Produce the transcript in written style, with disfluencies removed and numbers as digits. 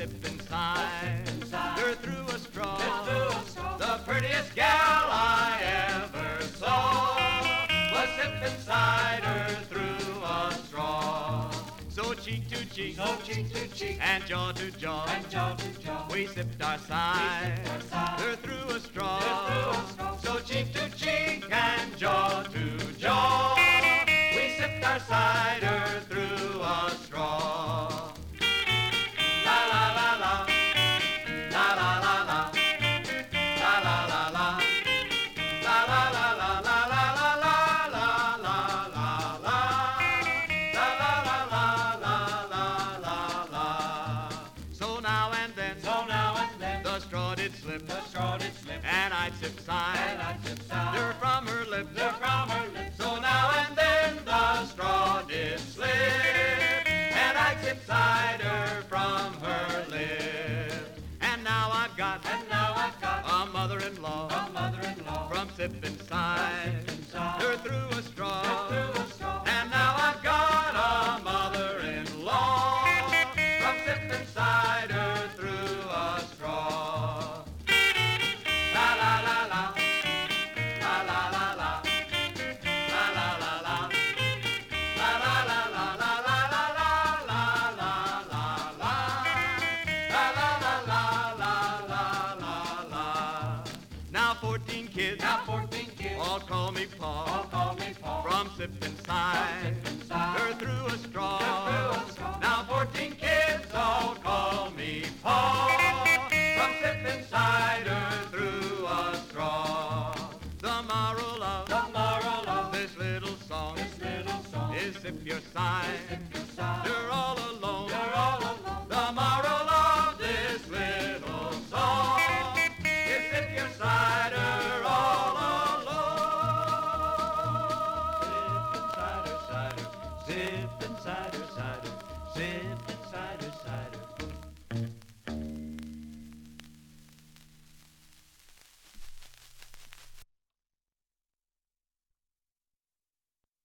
sipping cider through a straw. The prettiest gal I ever saw was sipping cider through a straw. So cheek to cheek, and jaw to jaw, we sipped our cider through a straw. So cheek to cheek and jaw to jaw, we sipped our cider through a straw. La la la la, la la la la, la la la la, la la la la la la la la la la la la, la la la la la. So now and then, the straw did slip, and I'd sip cider from her lips. So now and then the straw did slip, and I'd sip cider from her lips. And now I've got a mother-in-law from sipping cider through a straw. And now I've got a mother-in-law from sipping cider through a straw. La la la la, la la la la, la la la la, la la la la la la la la la la la, la la la la la. Now 14 kids, all call me Pa, from sipping cider through a straw. Now 14 kids all call me Pa, from sipping cider through a straw. The moral of this little song is sip your cider